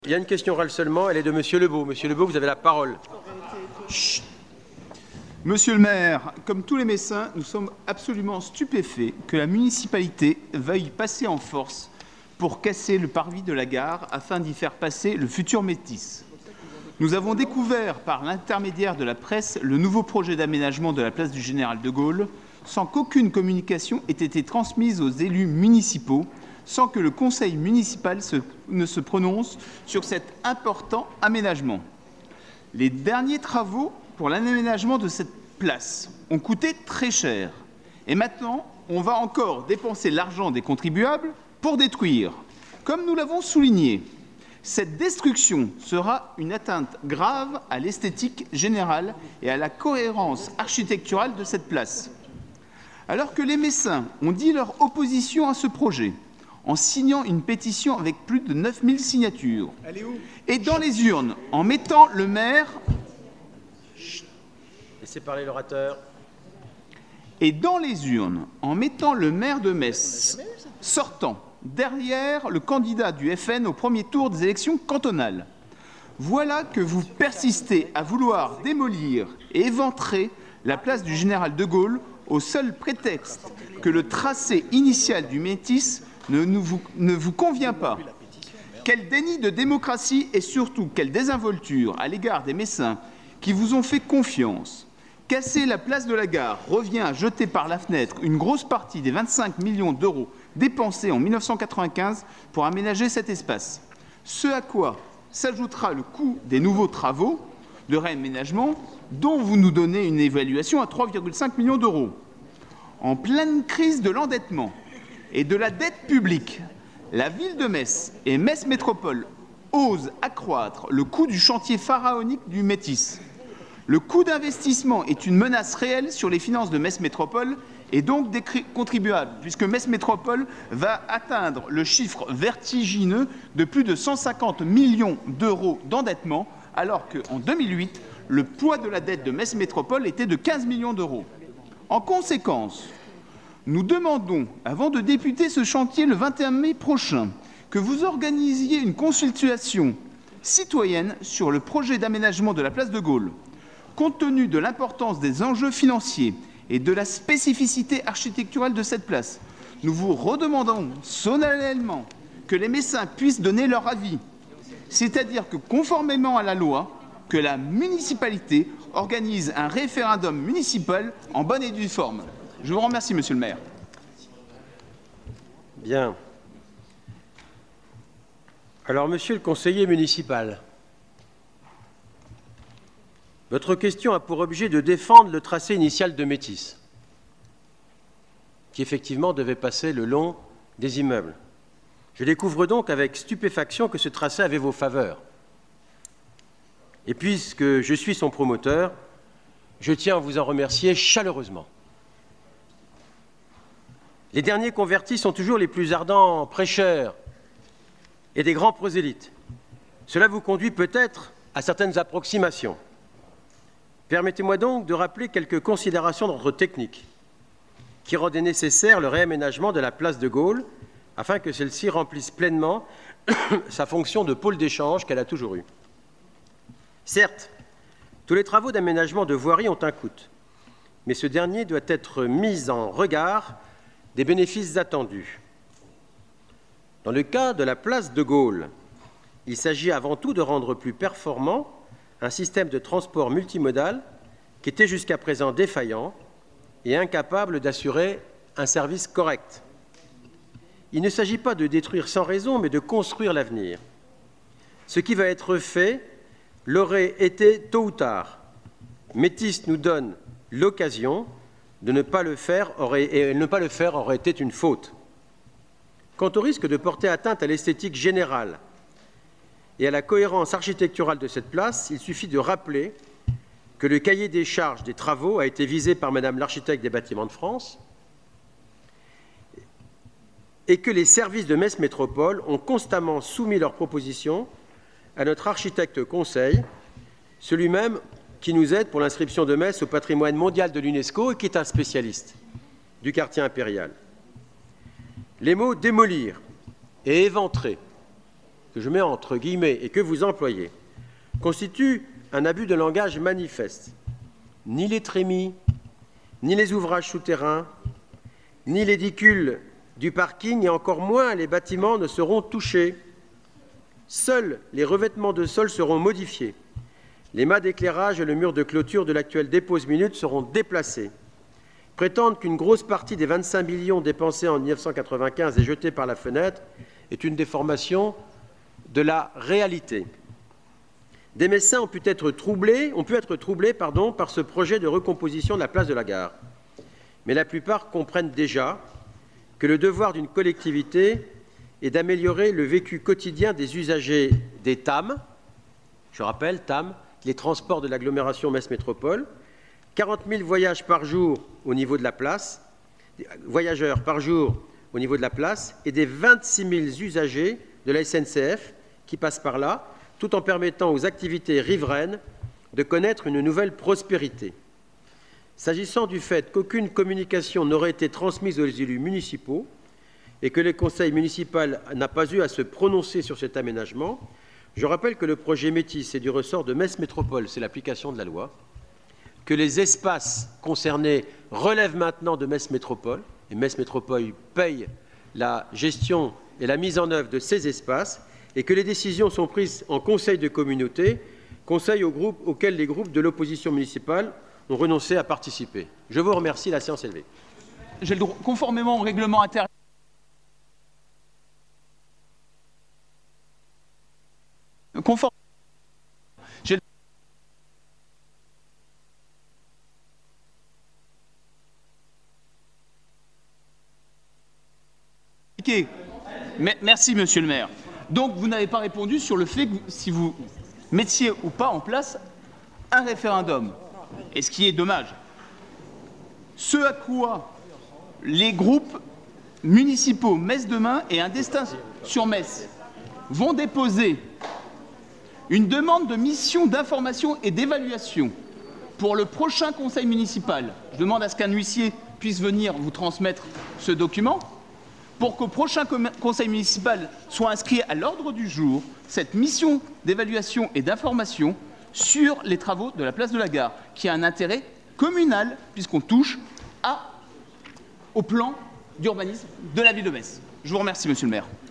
Il y a une question orale seulement, elle est de Monsieur Lebeau. Monsieur Lebeau, vous avez la parole. Chut. Monsieur le maire, comme tous les Messins, nous sommes absolument stupéfaits que la municipalité veuille passer en force pour casser le parvis de la gare afin d'y faire passer le futur Métis. Nous avons découvert par l'intermédiaire de la presse le nouveau projet d'aménagement de la place du Général de Gaulle sans qu'aucune communication ait été transmise aux élus municipaux, sans que le conseil municipal ne se prononce sur cet important aménagement. Les derniers travaux pour l'aménagement de cette place ont coûté très cher. Et maintenant, on va encore dépenser l'argent des contribuables pour détruire. Comme nous l'avons souligné, cette destruction sera une atteinte grave à l'esthétique générale et à la cohérence architecturale de cette place. Alors que les Messins ont dit leur opposition à ce projet, en signant une pétition avec plus de 9000 signatures. Et dans les urnes, en mettant le maire... Laissez parler l'orateur. Et dans les urnes, en mettant le maire de Metz sortant derrière le candidat du FN au premier tour des élections cantonales. Voilà que vous persistez à vouloir démolir et éventrer la place du Général de Gaulle au seul prétexte que le tracé initial du Métis ne vous convient pas. Quel déni de démocratie et surtout quelle désinvolture à l'égard des Messins qui vous ont fait confiance. Casser la place de la gare revient à jeter par la fenêtre une grosse partie des 25 millions d'euros dépensés en 1995 pour aménager cet espace. Ce à quoi s'ajoutera le coût des nouveaux travaux de réaménagement dont vous nous donnez une évaluation à 3,5 millions d'euros. En pleine crise de l'endettement et de la dette publique, la ville de Metz et Metz Métropole osent accroître le coût du chantier pharaonique du Métis. Le coût d'investissement est une menace réelle sur les finances de Metz Métropole et donc des contribuables, puisque Metz Métropole va atteindre le chiffre vertigineux de plus de 150 millions d'euros d'endettement, alors qu'en 2008, le poids de la dette de Metz Métropole était de 15 millions d'euros. En conséquence, nous demandons, avant de débuter ce chantier le 21 mai prochain, que vous organisiez une consultation citoyenne sur le projet d'aménagement de la place de Gaulle. Compte tenu de l'importance des enjeux financiers et de la spécificité architecturale de cette place, nous vous redemandons solennellement que les Messins puissent donner leur avis, c'est-à-dire que, conformément à la loi, que la municipalité organise un référendum municipal en bonne et due forme. Je vous remercie, monsieur le maire. Bien. Alors, monsieur le conseiller municipal, votre question a pour objet de défendre le tracé initial de Métis, qui effectivement devait passer le long des immeubles. Je découvre donc avec stupéfaction que ce tracé avait vos faveurs. Et puisque je suis son promoteur, je tiens à vous en remercier chaleureusement. Les derniers convertis sont toujours les plus ardents prêcheurs et des grands prosélytes. Cela vous conduit peut-être à certaines approximations. Permettez-moi donc de rappeler quelques considérations d'ordre technique qui rendaient nécessaire le réaménagement de la place de Gaulle afin que celle-ci remplisse pleinement sa fonction de pôle d'échange qu'elle a toujours eue. Certes, tous les travaux d'aménagement de voirie ont un coût, mais ce dernier doit être mis en regard des bénéfices attendus. Dans le cas de la place de Gaulle, il s'agit avant tout de rendre plus performant un système de transport multimodal qui était jusqu'à présent défaillant et incapable d'assurer un service correct. Il ne s'agit pas de détruire sans raison, mais de construire l'avenir. Ce qui va être fait l'aurait été tôt ou tard. Métis nous donne l'occasion de ne pas le faire, et ne pas le faire aurait été une faute. Quant au risque de porter atteinte à l'esthétique générale et à la cohérence architecturale de cette place, il suffit de rappeler que le cahier des charges des travaux a été visé par Madame l'architecte des Bâtiments de France et que les services de Metz Métropole ont constamment soumis leurs propositions à notre architecte conseil, celui-même qui nous aide pour l'inscription de Metz au patrimoine mondial de l'UNESCO et qui est un spécialiste du quartier impérial. Les mots « démolir » et « éventrer » que je mets entre guillemets et que vous employez, constitue un abus de langage manifeste. Ni les trémies, ni les ouvrages souterrains, ni l'édicule du parking et encore moins les bâtiments ne seront touchés. Seuls les revêtements de sol seront modifiés. Les mâts d'éclairage et le mur de clôture de l'actuelle dépose minute seront déplacés. Prétendre qu'une grosse partie des 25 millions dépensés en 1995 et jetés par la fenêtre est une déformation de la réalité. Des Messins ont pu être troublés par ce projet de recomposition de la place de la Gare. Mais la plupart comprennent déjà que le devoir d'une collectivité est d'améliorer le vécu quotidien des usagers des TAM, je rappelle, TAM, les transports de l'agglomération Metz Métropole, 40 000 voyages par jour au niveau de la place, voyageurs par jour au niveau de la place, et des 26 000 usagers de la SNCF qui passent par là, tout en permettant aux activités riveraines de connaître une nouvelle prospérité. S'agissant du fait qu'aucune communication n'aurait été transmise aux élus municipaux et que le conseil municipal n'a pas eu à se prononcer sur cet aménagement, je rappelle que le projet Métis est du ressort de Metz Métropole, c'est l'application de la loi, que les espaces concernés relèvent maintenant de Metz Métropole, et Metz Métropole paye la gestion et la mise en œuvre de ces espaces, et que les décisions sont prises en conseil de communauté, conseil auquel les groupes de l'opposition municipale ont renoncé à participer. Je vous remercie, la séance est levée. J'ai le droit, conformément au règlement intérieur. Merci, monsieur le maire. Donc, vous n'avez pas répondu sur le fait que si vous mettiez ou pas en place un référendum. Et ce qui est dommage. Ce à quoi les groupes municipaux Metz Demain et Un Destin sur Metz vont déposer une demande de mission d'information et d'évaluation pour le prochain conseil municipal. Je demande à ce qu'un huissier puisse venir vous transmettre ce document pour qu'au prochain conseil municipal soit inscrit à l'ordre du jour cette mission d'évaluation et d'information sur les travaux de la place de la Gare, qui a un intérêt communal puisqu'on touche au plan d'urbanisme de la ville de Metz. Je vous remercie, monsieur le maire.